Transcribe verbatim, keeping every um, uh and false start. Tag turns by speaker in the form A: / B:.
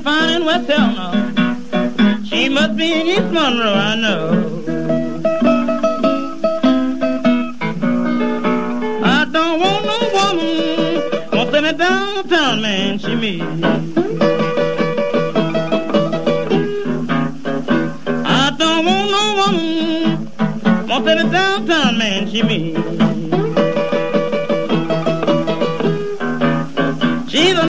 A: found in West Helena. She must be in East Monroe, I know. I don't want no woman wants any downtown man she meet. I don't want no woman wants any downtown man she meet.